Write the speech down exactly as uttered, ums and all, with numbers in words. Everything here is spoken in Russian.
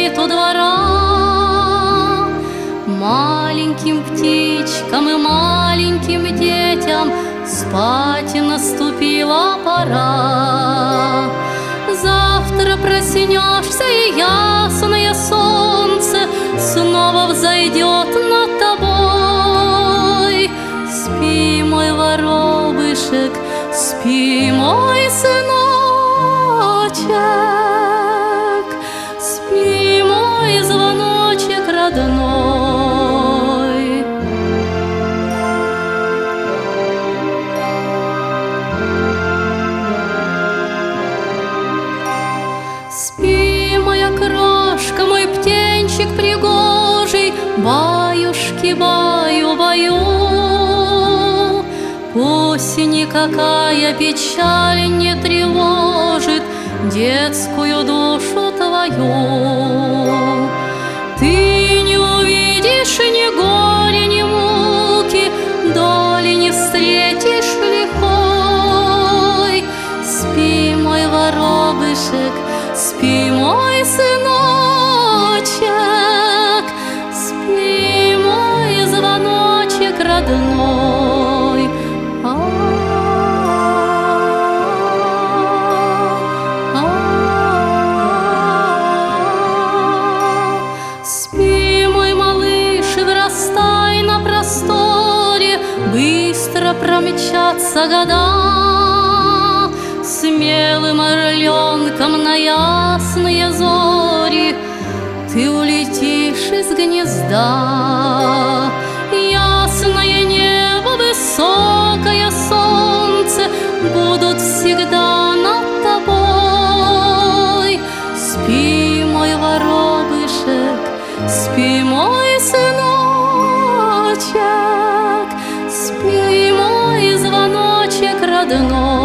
стоит у двора. Маленьким птичкам и маленьким детям спать наступила пора. Завтра проснешься, и ясное солнце снова взойдет над тобой. Спи, мой воробышек, спи, мой сыночек, спи, мой звоночек родной. Спи, моя крошка, мой птенчик пригожий, баюшки, баю, баю. Пусть никакая печаль не тревожит детскую душу твою. Ты не увидишь ни горя, ни муки, доли не встретишь лихой. Спи, мой воробышек, спи, мой сыночек, спи, мой звоночек родной. Спи, мой малыш, и вырастай на просторе, быстро промчатся года. Смелым орленком на ясные зори ты улетишь из гнезда. Ясное небо, высокое солнце будут всегда над тобой. Спи, мой воробышек, спи, мой сыночек, спи, мой звоночек родной.